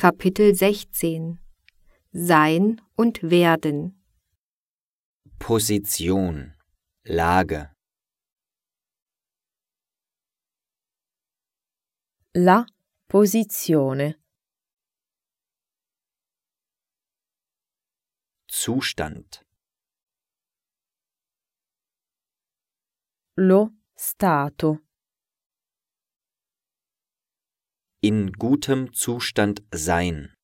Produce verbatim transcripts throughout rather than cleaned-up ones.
Kapitel sechzehn Sein und Werden. Position, Lage. La posizione. Zustand. Lo stato. In gutem Zustand sein.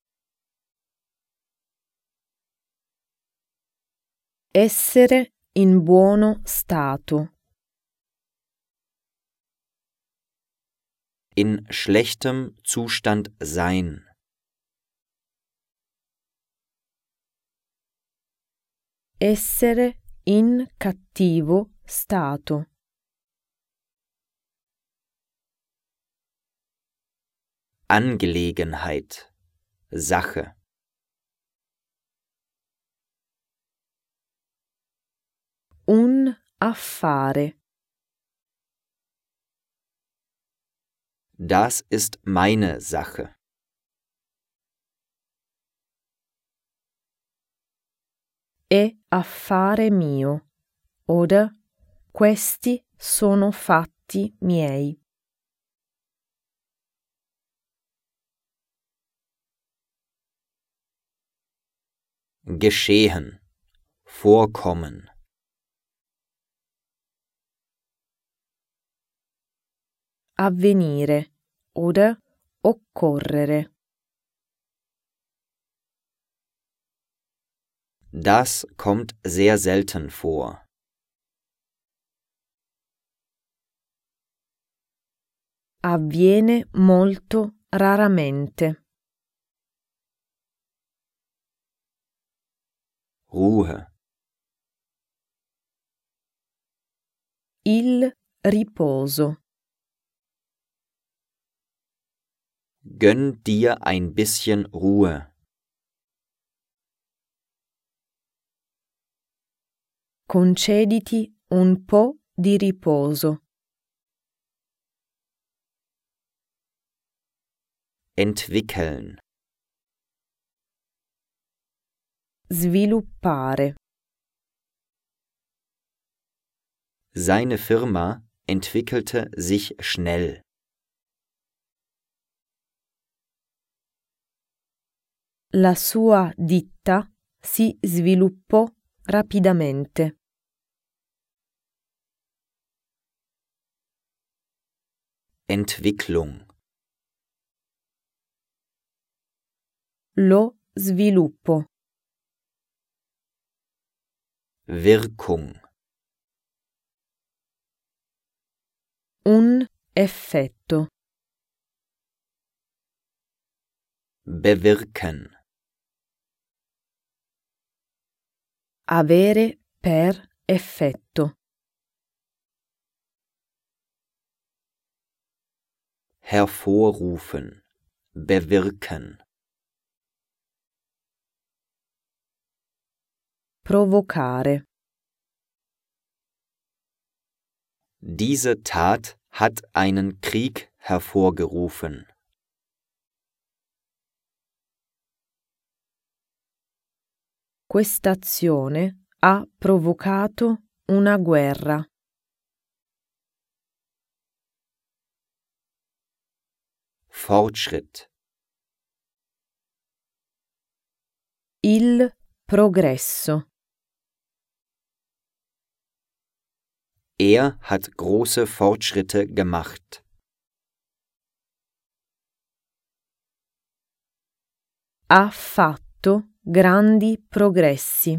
Essere in buono stato. In schlechtem Zustand sein. Essere in cattivo stato. Angelegenheit, Sache. Un affare. Das ist meine Sache. È affare mio. Oder questi sono fatti miei. Geschehen, vorkommen. Avvenire oder occorrere. Das kommt sehr selten vor. Avviene molto raramente. Ruhe. Il riposo. Gönn dir ein bisschen Ruhe. Concediti un po' di riposo. Entwickeln. Sviluppare. Seine Firma entwickelte sich schnell. La sua ditta si sviluppò rapidamente. Entwicklung. Lo sviluppo. Wirkung. Un effetto. Bewirken. Avere per effetto. Hervorrufen. Bewirken. Provocare. Diese Tat hat einen Krieg hervorgerufen. Quest'azione ha provocato una guerra. Fortschritt. Il progresso. Er hat große Fortschritte gemacht. Ha fatto grandi progressi.